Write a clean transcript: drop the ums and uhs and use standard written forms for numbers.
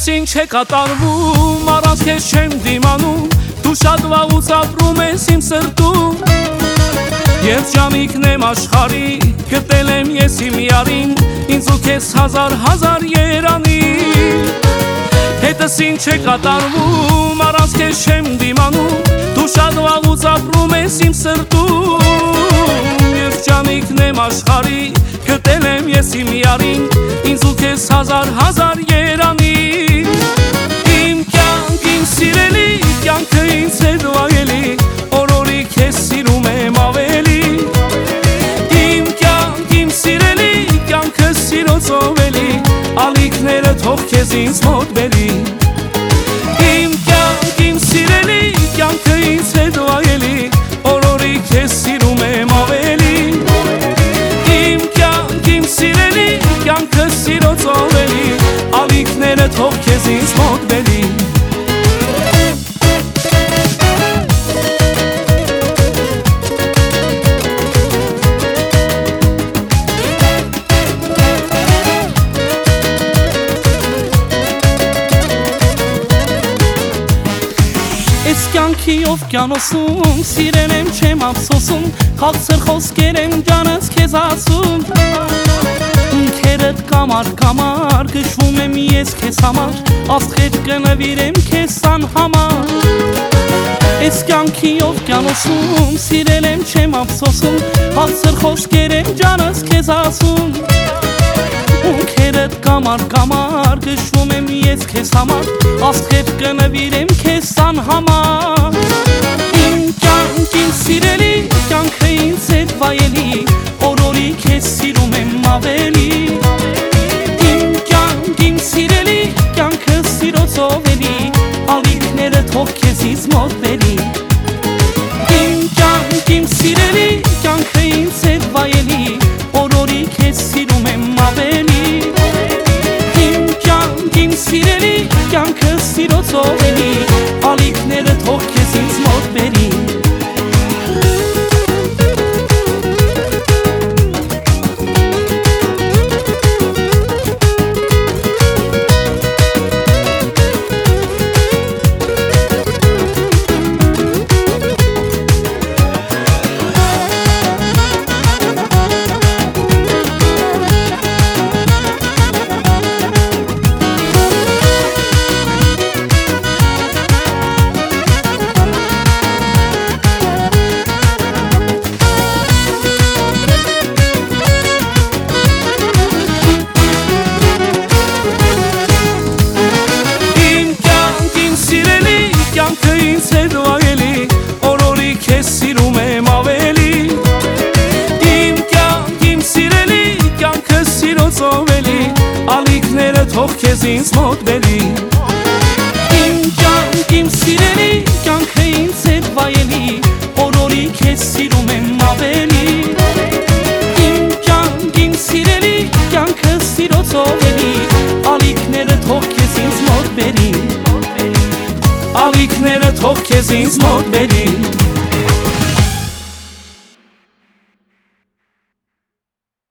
Հետս ինչ է կատարվում, առանց քեզ չեմ դիմանում, դու շատ վաղուց ապրում ես իմ սրտում։ Երջանիկն եմ աշխարհի, գտել եմ ես իմ յարին, ինձ ու քեզ հազար երանի։ Հետս ինչ է կատարվում, առանց քեզ չեմ դիմանում, դու շատ վաղուց ապրում ես իմ սրտում։ Երջանիկն եմ աշխարհի, գտել եմ ես իմ յարին, ինձ ու քեզ հազար երանի։ Իմ կյանք, իմ սիրելի, կյանքը ինձ հետ վայելի, օրորի քեզ սիրում եմ ավելի։ Իմ կյանք, իմ սիրելի, կյանքը սիրոցով էլի, ալիքները թող քեզ ինձ մոտ բերի։ Իմ կյանք, իմ սիրելի, կյանքը ինձ հետ վայելի, օրորի քեզ սիրում եմ ավելի։ Իմ կյանք, իմ սիրելի, կյանքը սիրոցով էլի, ալիքները թող քեզ ինձ մոտ բերի։ Ես կյանքի օվկիանոսում սիրել եմ չեմ ափսոսում, քաղցր խոսքեր եմ ջանս քեզ ասում։ Ինքերդ կամար գշվում եմ ես քեզ համար, աստղեր կնվիրեմ քեզ անհամար։ Ես կյանքի օվկիանոսում սիրել եմ չեմ ափսոսում, քաղցր խոսքեր եմ ջանս քեզ ասում։ Ինքերդ կամար գշվում եմ ես քեզ համար, աստղեր կնվիրեմ քեզ անհամար։ Իմ կյանք, իմ սիրելի, կյանքը ինձ հետ վայելի, օրորի քեզ սիրում եմ ավելի։ Իմ կյանք, իմ սիրելի, կյանքը սիրոցով էլի, ալիքները թող քեզ ինձ մոտ բերի։ Իմ կյանք, իմ սիրելի, կյանքը ինձ հետ վայելի, օրորի քեզ սիրում եմ ավելի։ Իմ կյանք, իմ սիրելի, կյանքը սիրոցով էլի, ալիքները թող քեզ ինձ մոտ բերի։ Կյանքը ինձ հետ վայելի, օրորի քեզ սիրում եմ ավելի։ Իմ կյանք, իմ սիրելի, կյանքը սիրոցով էլի, ալիքները թող քեզ ինձ մոտ բերի։ Իմ կյանք, իմ սիրելի, կյանքը ինձ հետ վայելի, օրորի քեզ սիրում եմ ավելի։ Իմ կյանք, իմ սիրելի, կյանքը սիրոցով էլի, ալիքները թող քեզ ինձ մոտ բերի, ալիքները թող քեզ ինձ մոտ բերի։